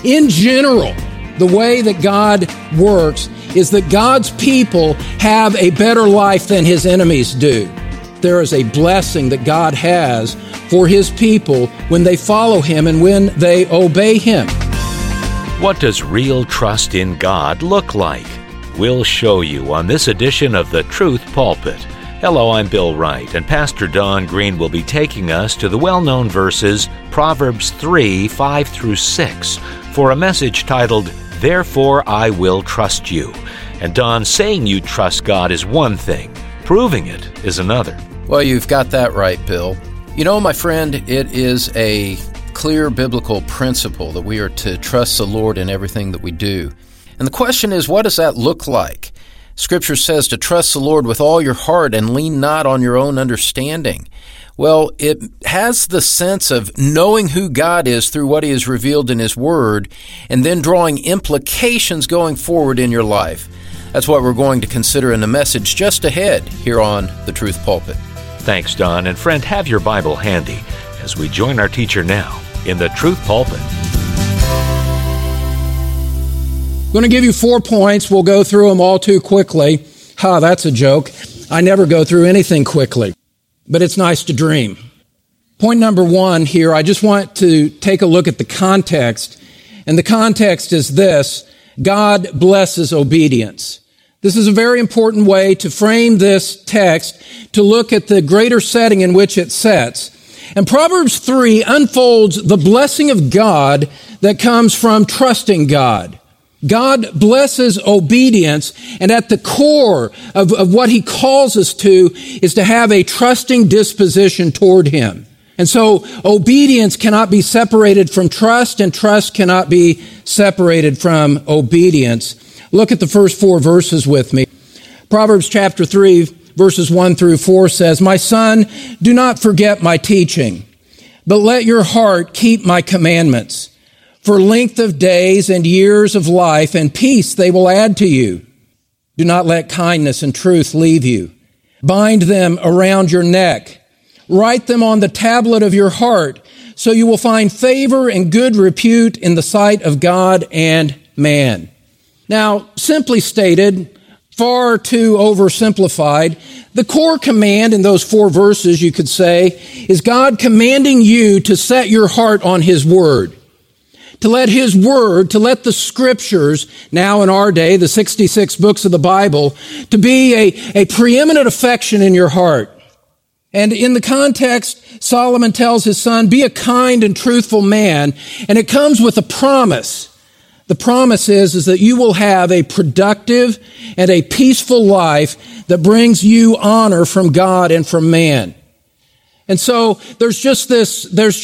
In general, the way that God works is that God's people have a better life than His enemies do. There is a blessing that God has for His people when they follow Him and when they obey Him. What does real trust in God look like? We'll show you on this edition of The Truth Pulpit. Hello, I'm Bill Wright, and Pastor Don Green will be taking us to the well-known verses Proverbs 3, 5 through 6 for a message titled, Therefore I Will Trust You. And Don, saying you trust God is one thing, proving it is another. Well, you've got that right, Bill. You know, my friend, it is a clear biblical principle that we are to trust the Lord in everything that we do. And the question is, what does that look like? Scripture says to trust the Lord with all your heart and lean not on your own understanding. Well, it has the sense of knowing who God is through what He has revealed in His Word, and then drawing implications going forward in your life. That's what we're going to consider in the message just ahead here on The Truth Pulpit. Thanks, Don. And friend, have your Bible handy as we join our teacher now in The Truth Pulpit. I'm going to give you 4 points. We'll go through them all too quickly. That's a joke. I never go through anything quickly, but it's nice to dream. Point number 1 here, I just want to take a look at the context. And the context is this: God blesses obedience. This is a very important way to frame this text, to look at the greater setting in which it sets. And Proverbs 3 unfolds the blessing of God that comes from trusting God. God blesses obedience, and at the core of what He calls us to is to have a trusting disposition toward Him. And so obedience cannot be separated from trust, and trust cannot be separated from obedience. Look at the first 4 verses with me. Proverbs chapter 3, verses 1 through 4 says, My son, do not forget my teaching, but let your heart keep my commandments. For length of days and years of life and peace they will add to you. Do not let kindness and truth leave you. Bind them around your neck. Write them on the tablet of your heart, so you will find favor and good repute in the sight of God and man. Now, simply stated, far too oversimplified, the core command in those 4 verses, you could say, is God commanding you to set your heart on His Word. To let His Word, to let the Scriptures, now in our day, the 66 books of the Bible, to be a preeminent affection in your heart. And in the context, Solomon tells his son, be a kind and truthful man, and it comes with a promise. The promise is that you will have a productive and a peaceful life that brings you honor from God and from man. And so there's just this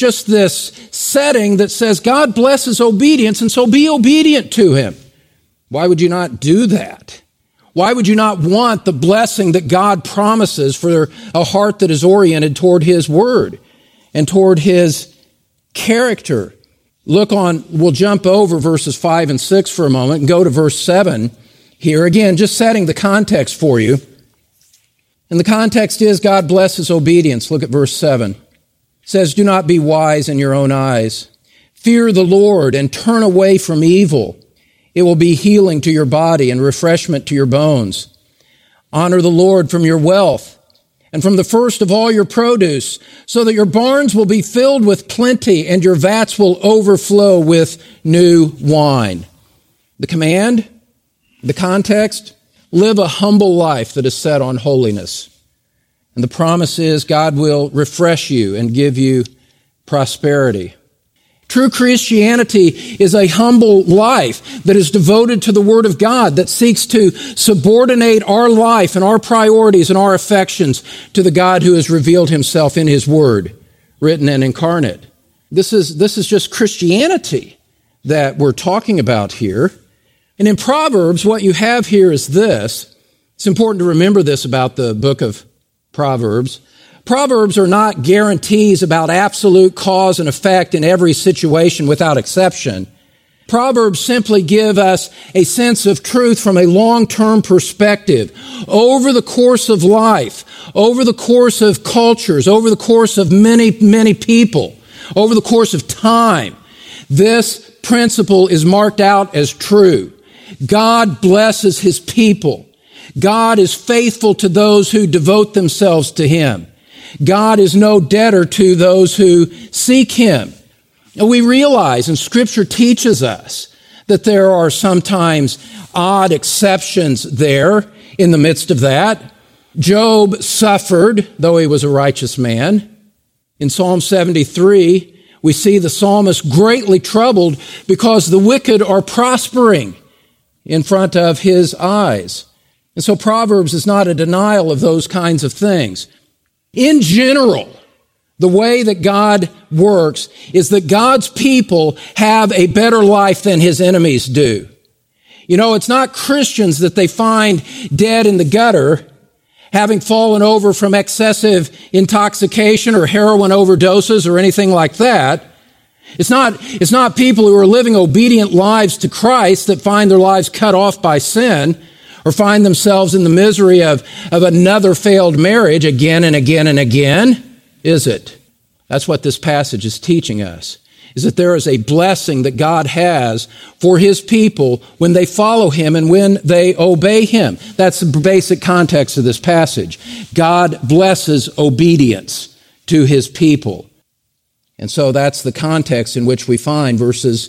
setting that says God blesses obedience, and so be obedient to Him. Why would you not do that? Why would you not want the blessing that God promises for a heart that is oriented toward His Word and toward His character? We'll jump over verses 5 and 6 for a moment and go to verse 7 here. Again, just setting the context for you. And the context is God blesses obedience. Look at verse 7. It says, do not be wise in your own eyes. Fear the Lord and turn away from evil. It will be healing to your body and refreshment to your bones. Honor the Lord from your wealth and from the first of all your produce, so that your barns will be filled with plenty and your vats will overflow with new wine. The command, the context, live a humble life that is set on holiness. And the promise is God will refresh you and give you prosperity. True Christianity is a humble life that is devoted to the Word of God, that seeks to subordinate our life and our priorities and our affections to the God who has revealed Himself in His Word, written and incarnate. This is just Christianity that we're talking about here. And in Proverbs, what you have here is this. It's important to remember this about the book of Proverbs. Proverbs are not guarantees about absolute cause and effect in every situation without exception. Proverbs simply give us a sense of truth from a long-term perspective over the course of life, over the course of cultures, over the course of many, many people, over the course of time. This principle is marked out as true. God blesses His people. God is faithful to those who devote themselves to Him. God is no debtor to those who seek Him. And we realize, and Scripture teaches us, that there are sometimes odd exceptions there in the midst of that. Job suffered, though he was a righteous man. In Psalm 73, we see the psalmist greatly troubled because the wicked are prospering in front of his eyes. And so Proverbs is not a denial of those kinds of things. In general, the way that God works is that God's people have a better life than His enemies do. You know, it's not Christians that they find dead in the gutter, having fallen over from excessive intoxication or heroin overdoses or anything like that. It's not people who are living obedient lives to Christ that find their lives cut off by sin or find themselves in the misery of another failed marriage again and again and again, is it? That's what this passage is teaching us, is that there is a blessing that God has for His people when they follow Him and when they obey Him. That's the basic context of this passage. God blesses obedience to His people. And so that's the context in which we find verses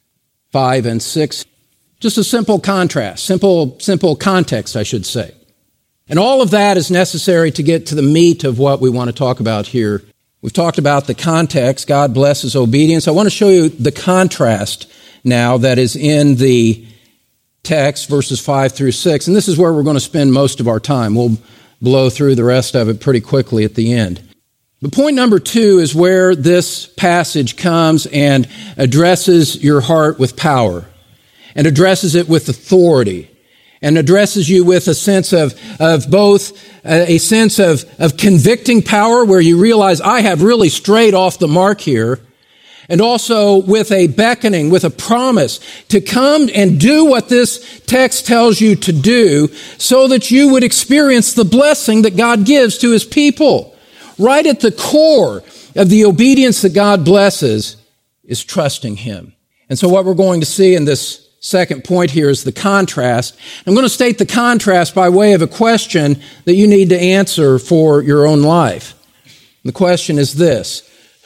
5 and 6. Just a simple contrast, simple context, I should say. And all of that is necessary to get to the meat of what we want to talk about here. We've talked about the context, God blesses obedience. I want to show you the contrast now that is in the text, verses 5 through 6. And this is where we're going to spend most of our time. We'll blow through the rest of it pretty quickly at the end. But point number 2 is where this passage comes and addresses your heart with power, and addresses it with authority, and addresses you with a sense of both a sense of convicting power where you realize I have really strayed off the mark here, and also with a beckoning, with a promise to come and do what this text tells you to do so that you would experience the blessing that God gives to His people. Right at the core of the obedience that God blesses is trusting Him. And so what we're going to see in this second point here is the contrast. I'm going to state the contrast by way of a question that you need to answer for your own life. The question is this: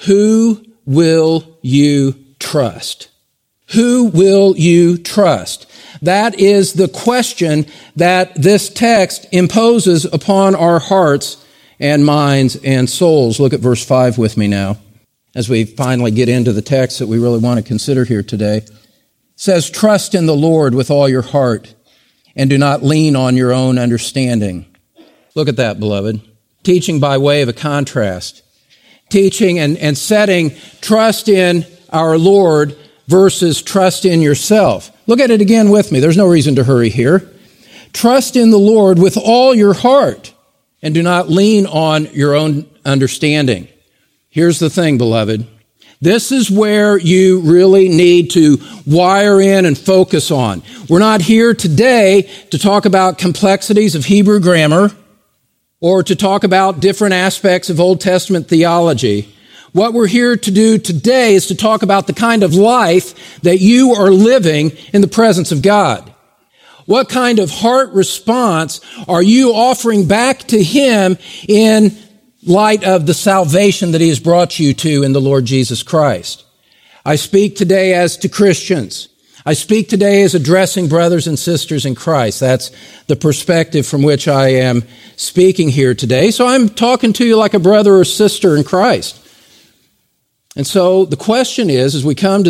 who will you trust? Who will you trust? That is the question that this text imposes upon our hearts and minds and souls. Look at verse 5 with me now, as we finally get into the text that we really want to consider here today. It says, trust in the Lord with all your heart and do not lean on your own understanding. Look at that, beloved. Teaching by way of a contrast. Teaching and setting trust in our Lord versus trust in yourself. Look at it again with me. There's no reason to hurry here. Trust in the Lord with all your heart and do not lean on your own understanding. Here's the thing, beloved. This is where you really need to wire in and focus on. We're not here today to talk about complexities of Hebrew grammar or to talk about different aspects of Old Testament theology. What we're here to do today is to talk about the kind of life that you are living in the presence of God. What kind of heart response are you offering back to Him in light of the salvation that He has brought you to in the Lord Jesus Christ? I speak today as to Christians. I speak today as addressing brothers and sisters in Christ. That's the perspective from which I am speaking here today. So I'm talking to you like a brother or sister in Christ. And so the question is, as we come to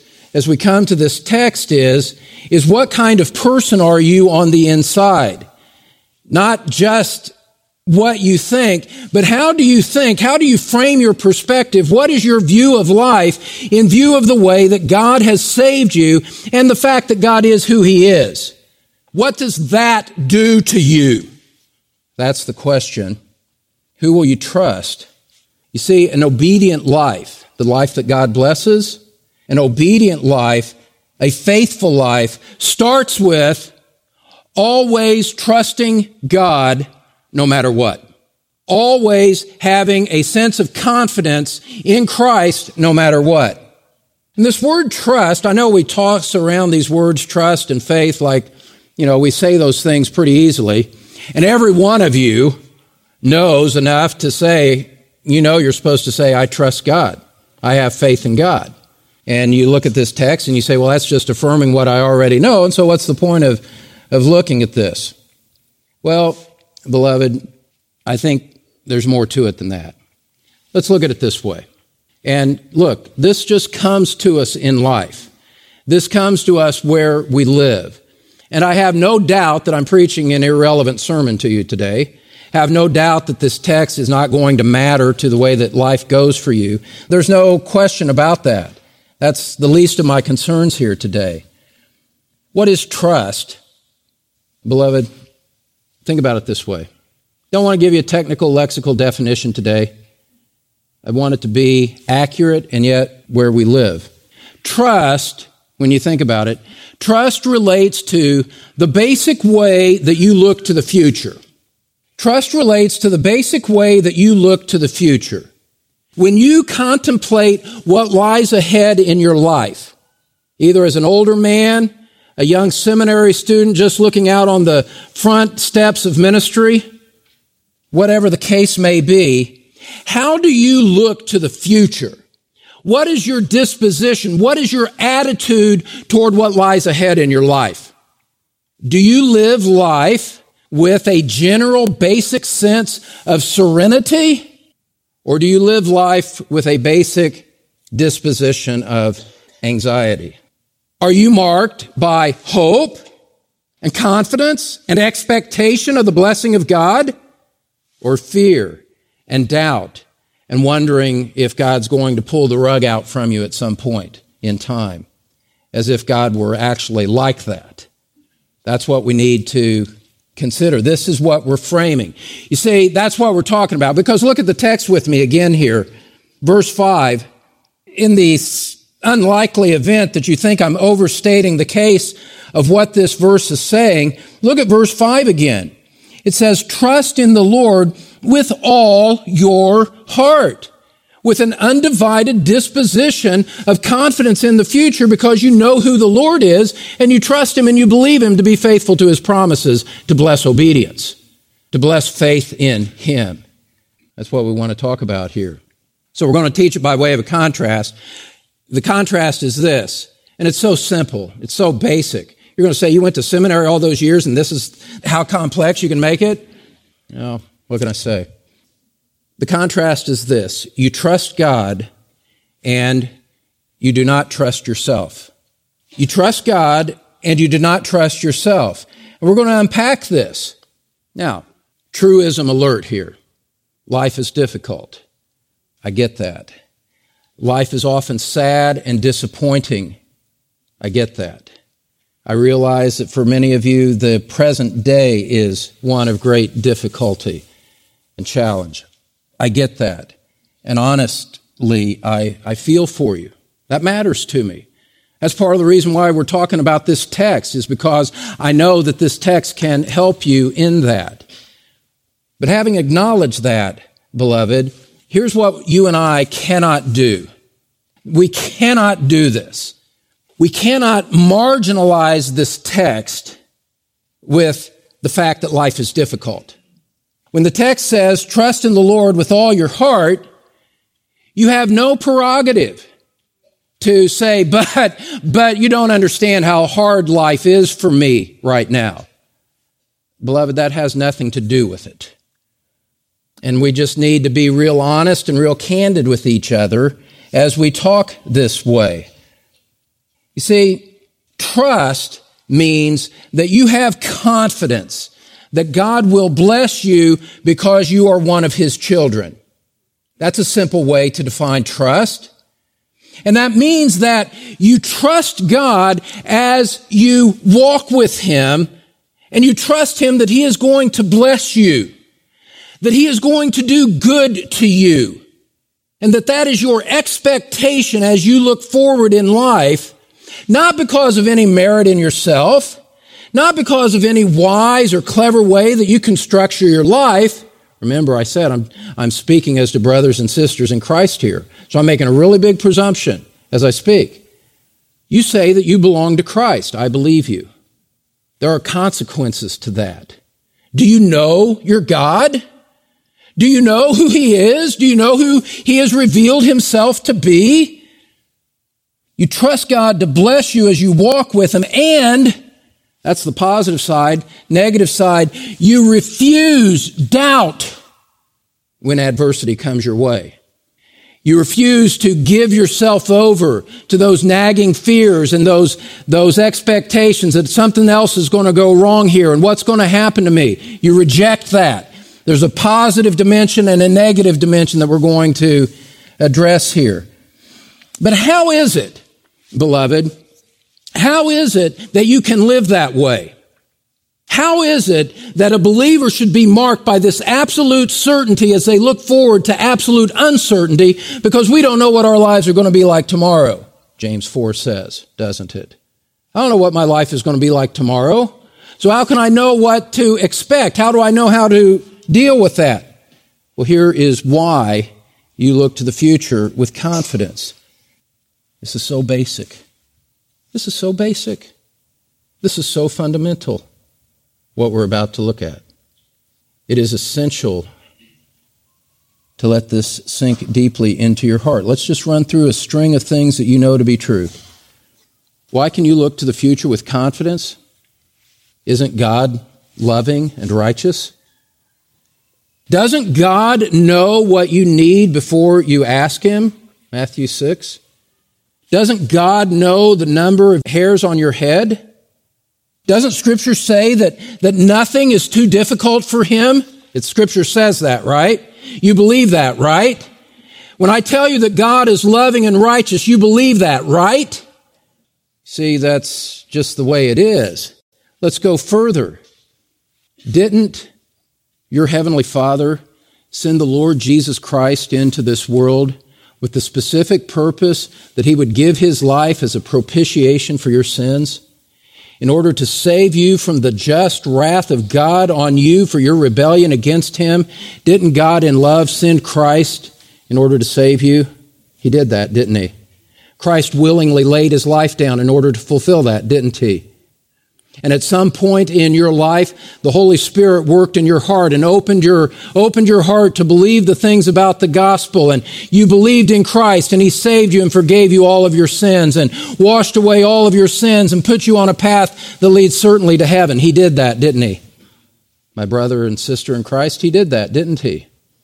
this text is what kind of person are you on the inside? Not just what you think, but how do you think? How do you frame your perspective? What is your view of life in view of the way that God has saved you and the fact that God is who He is? What does that do to you? That's the question. Who will you trust? You see, an obedient life, the life that God blesses, an obedient life, a faithful life, starts with always trusting God no matter what. Always having a sense of confidence in Christ no matter what. And this word trust, I know we toss around these words trust and faith like, we say those things pretty easily. And every one of you knows enough to say, you're supposed to say, I trust God. I have faith in God. And you look at this text and you say, well, that's just affirming what I already know. And so what's the point of looking at this? Well, beloved, I think there's more to it than that. Let's look at it this way. And look, this just comes to us in life. This comes to us where we live. And I have no doubt that I'm preaching an irrelevant sermon to you today. I have no doubt that this text is not going to matter to the way that life goes for you. There's no question about that. That's the least of my concerns here today. What is trust? Beloved, think about it this way. Don't want to give you a technical lexical definition today. I want it to be accurate and yet where we live. Trust, when you think about it, trust relates to the basic way that you look to the future. Trust relates to the basic way that you look to the future. When you contemplate what lies ahead in your life, either as an older man, a young seminary student just looking out on the front steps of ministry, whatever the case may be, how do you look to the future? What is your disposition? What is your attitude toward what lies ahead in your life? Do you live life with a general basic sense of serenity? Or do you live life with a basic disposition of anxiety? Are you marked by hope and confidence and expectation of the blessing of God? Or fear and doubt and wondering if God's going to pull the rug out from you at some point in time, as if God were actually like that? That's what we need to consider. This is what we're framing. You see, that's what we're talking about, because look at the text with me again here. Verse 5, in the unlikely event that you think I'm overstating the case of what this verse is saying, look at verse 5 again. It says, trust in the Lord with all your heart, with an undivided disposition of confidence in the future, because you know who the Lord is and you trust Him and you believe Him to be faithful to His promises, to bless obedience, to bless faith in Him. That's what we want to talk about here. So we're going to teach it by way of a contrast. The contrast is this, and it's so simple, it's so basic. You're going to say, you went to seminary all those years and this is how complex you can make it? No, what can I say? The contrast is this. You trust God and you do not trust yourself. You trust God and you do not trust yourself. And we're going to unpack this. Now, truism alert here. Life is difficult. I get that. Life is often sad and disappointing. I get that. I realize that for many of you, the present day is one of great difficulty and challenge. I get that. And honestly, I feel for you. That matters to me. That's part of the reason why we're talking about this text, is because I know that this text can help you in that. But having acknowledged that, beloved, here's what you and I cannot do. We cannot do this. We cannot marginalize this text with the fact that life is difficult. When the text says, trust in the Lord with all your heart, you have no prerogative to say, but you don't understand how hard life is for me right now. Beloved, that has nothing to do with it. And we just need to be real honest and real candid with each other as we talk this way. You see, trust means that you have confidence that God will bless you because you are one of His children. That's a simple way to define trust. And that means that you trust God as you walk with Him, and you trust Him that He is going to bless you, that He is going to do good to you, and that is your expectation as you look forward in life, not because of any merit in yourself, not because of any wise or clever way that you can structure your life. Remember, I said I'm speaking as to brothers and sisters in Christ here, so I'm making a really big presumption as I speak. You say that you belong to Christ. I believe you. There are consequences to that. Do you know your God? Do you know who He is? Do you know who He has revealed Himself to be? You trust God to bless you as you walk with Him, and that's the positive side. Negative side, you refuse doubt when adversity comes your way. You refuse to give yourself over to those nagging fears and those expectations that something else is going to go wrong here and what's going to happen to me. You reject that. There's a positive dimension and a negative dimension that we're going to address here. But how is it, beloved, how is it that you can live that way? How is it that a believer should be marked by this absolute certainty as they look forward to absolute uncertainty, because we don't know what our lives are going to be like tomorrow, James 4 says, doesn't it? I don't know what my life is going to be like tomorrow. So how can I know what to expect? How do I know how to deal with that? Well, here is why you look to the future with confidence. This is so basic. This is so basic. This is so fundamental. What we're about to look at. It is essential to let this sink deeply into your heart. Let's just run through a string of things that you know to be true. Why can you look to the future with confidence? Isn't God loving and righteous? Doesn't God know what you need before you ask Him? Matthew 6. Doesn't God know the number of hairs on your head? Doesn't Scripture say that nothing is too difficult for Him? Scripture says that, right? You believe that, right? When I tell you that God is loving and righteous, you believe that, right? See, that's just the way it is. Let's go further. Didn't your Heavenly Father send the Lord Jesus Christ into this world with the specific purpose that He would give His life as a propitiation for your sins? In order to save you from the just wrath of God on you for your rebellion against Him, didn't God in love send Christ in order to save you? He did that, didn't He? Christ willingly laid His life down in order to fulfill that, didn't He? And at some point in your life, the Holy Spirit worked in your heart and opened your heart to believe the things about the gospel. And you believed in Christ, and He saved you and forgave you all of your sins and washed away all of your sins and put you on a path that leads certainly to heaven. He did that, didn't He? My brother and sister in Christ, He did that, didn't He?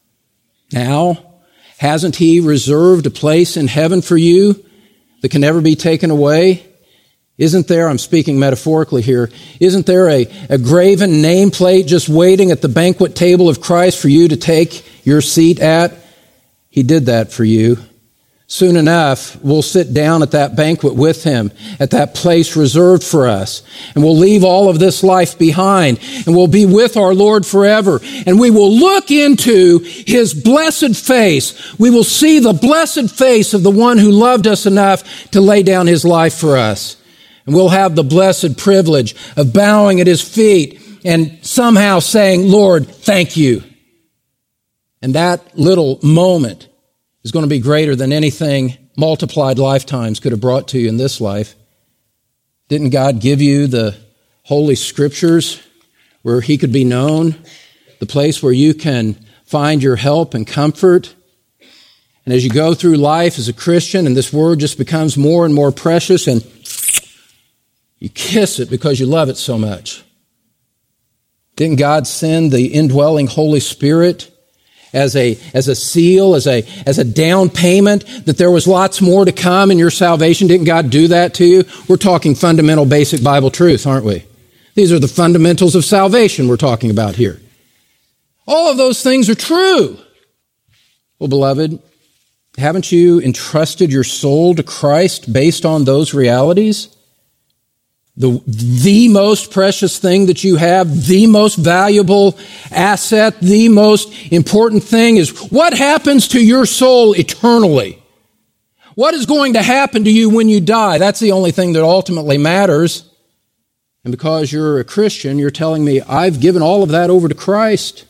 Now, hasn't He reserved a place in heaven for you that can never be taken away? Isn't there, I'm speaking metaphorically here, isn't there a graven nameplate just waiting at the banquet table of Christ for you to take your seat at? He did that for you. Soon enough, we'll sit down at that banquet with Him, at that place reserved for us. And we'll leave all of this life behind, and we'll be with our Lord forever. And we will look into His blessed face. We will see the blessed face of the one who loved us enough to lay down His life for us. And we'll have the blessed privilege of bowing at His feet and somehow saying, Lord, thank you. And that little moment is going to be greater than anything multiplied lifetimes could have brought to you in this life. Didn't God give you the Holy Scriptures where He could be known, the place where you can find your help and comfort? And as you go through life as a Christian and this Word just becomes more and more precious and you kiss it because you love it so much. Didn't God send the indwelling Holy Spirit as a seal, as a down payment that there was lots more to come in your salvation? Didn't God do that to you? We're talking fundamental, basic Bible truth, aren't we? These are the fundamentals of salvation we're talking about here. All of those things are true. Well, beloved, haven't you entrusted your soul to Christ based on those realities? The most precious thing that you have, the most valuable asset, the most important thing is what happens to your soul eternally. What is going to happen to you when you die? That's the only thing that ultimately matters. And because you're a Christian, you're telling me, I've given all of that over to Christ.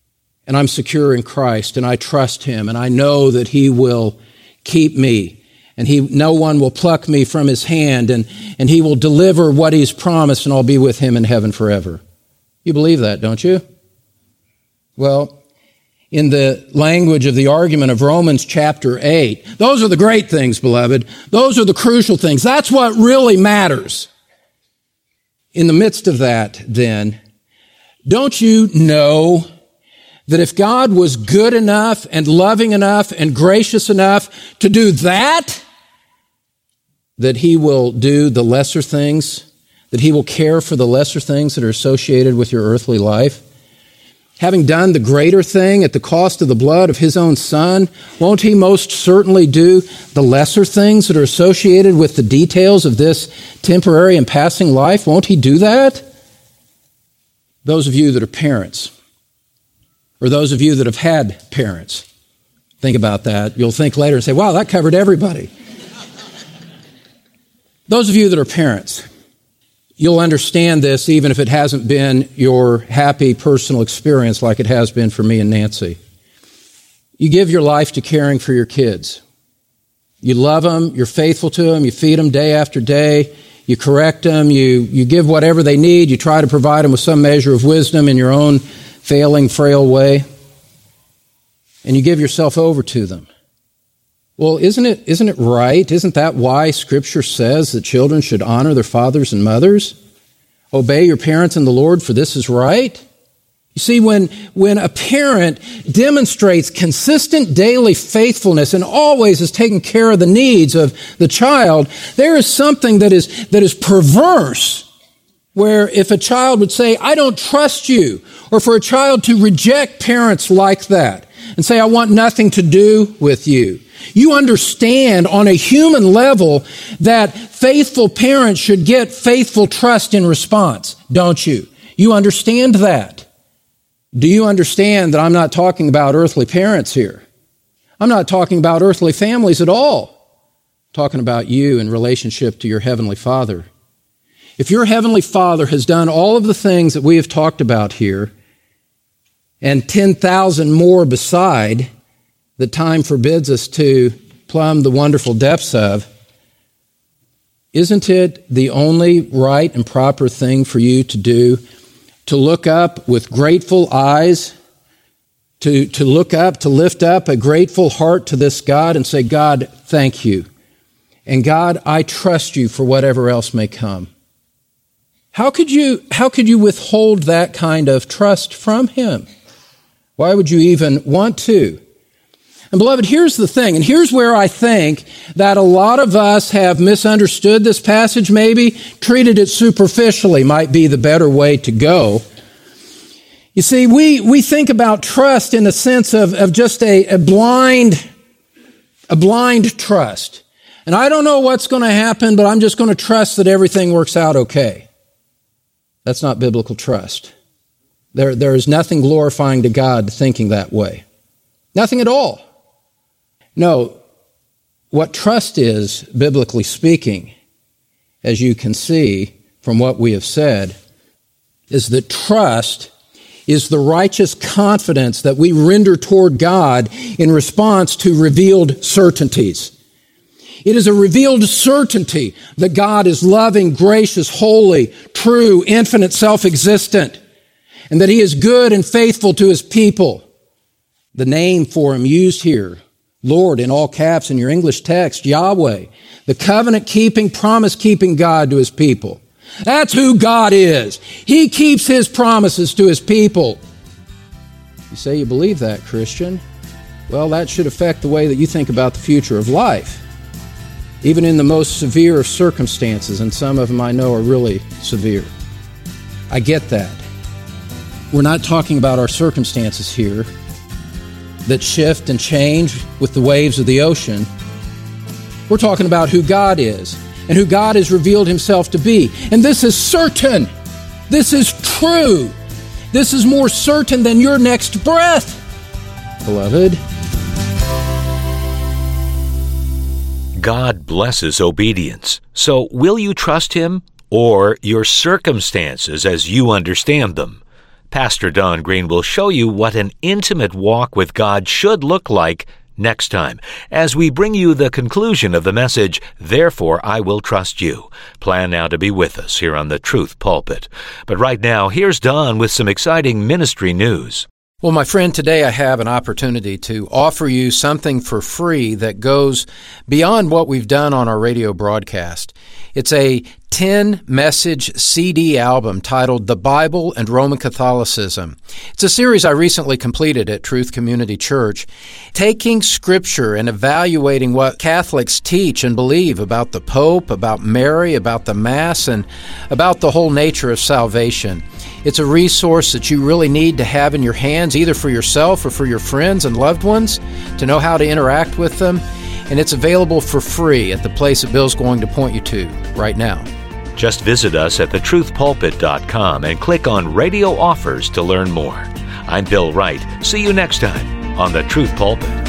And I'm secure in Christ, and I trust Him, and I know that He will keep me and no one will pluck me from his hand, and he will deliver what he's promised, and I'll be with him in heaven forever. You believe that, don't you? Well, in the language of the argument of Romans chapter 8, those are the great things, beloved. Those are the crucial things. That's what really matters. In the midst of that, then, don't you know that if God was good enough and loving enough and gracious enough to do that, that he will do the lesser things, that he will care for the lesser things that are associated with your earthly life? Having done the greater thing at the cost of the blood of his own Son, won't he most certainly do the lesser things that are associated with the details of this temporary and passing life? Won't he do that? Those of you that are parents, or those of you that have had parents, think about that. You'll think later and say, wow, that covered everybody. Those of you that are parents, you'll understand this even if it hasn't been your happy personal experience like it has been for me and Nancy. You give your life to caring for your kids. You love them, you're faithful to them, you feed them day after day, you correct them, you give whatever they need, you try to provide them with some measure of wisdom in your own failing, frail way, and you give yourself over to them. Well, isn't it right? Isn't that why Scripture says that children should honor their fathers and mothers? Obey your parents in the Lord, for this is right. You see, when a parent demonstrates consistent daily faithfulness and always is taking care of the needs of the child, there is something that is perverse, where if a child would say, I don't trust you, or for a child to reject parents like that and say, I want nothing to do with you. You understand on a human level that faithful parents should get faithful trust in response, don't you? You understand that. Do you understand that I'm not talking about earthly parents here? I'm not talking about earthly families at all. I'm talking about you in relationship to your Heavenly Father. If your Heavenly Father has done all of the things that we have talked about here, and 10,000 more beside, that time forbids us to plumb the wonderful depths of, isn't it the only right and proper thing for you to do to look up with grateful eyes, to look up, to lift up a grateful heart to this God and say, God, thank you. And God, I trust you for whatever else may come. How could you withhold that kind of trust from him? Why would you even want to? And beloved, here's the thing, and here's where I think that a lot of us have misunderstood this passage maybe, treated it superficially might be the better way to go. You see, we think about trust in the sense of just a blind trust. And I don't know what's going to happen, but I'm just going to trust that everything works out okay. That's not biblical trust. There is nothing glorifying to God thinking that way. Nothing at all. No, what trust is, biblically speaking, as you can see from what we have said, is that trust is the righteous confidence that we render toward God in response to revealed certainties. It is a revealed certainty that God is loving, gracious, holy, true, infinite, self-existent, and that he is good and faithful to his people. The name for him used here, Lord, in all caps in your English text, Yahweh, the covenant-keeping, promise-keeping God to his people. That's who God is. He keeps his promises to his people. You say you believe that, Christian? Well, that should affect the way that you think about the future of life. Even in the most severe of circumstances, and some of them I know are really severe. I get that. We're not talking about our circumstances here that shift and change with the waves of the ocean. We're talking about who God is and who God has revealed himself to be. And this is certain. This is true. This is more certain than your next breath, beloved. God blesses obedience. So will you trust him or your circumstances as you understand them? Pastor Don Green will show you what an intimate walk with God should look like next time as we bring you the conclusion of the message, Therefore I Will Trust You. Plan now to be with us here on the Truth Pulpit. But right now, here's Don with some exciting ministry news. Well, my friend, today I have an opportunity to offer you something for free that goes beyond what we've done on our radio broadcast. It's a 10-message CD album titled The Bible and Roman Catholicism. It's a series I recently completed at Truth Community Church, taking Scripture and evaluating what Catholics teach and believe about the Pope, about Mary, about the Mass, and about the whole nature of salvation. It's a resource that you really need to have in your hands, either for yourself or for your friends and loved ones, to know how to interact with them. And it's available for free at the place that Bill's going to point you to right now. Just visit us at thetruthpulpit.com and click on Radio Offers to learn more. I'm Bill Wright. See you next time on The Truth Pulpit.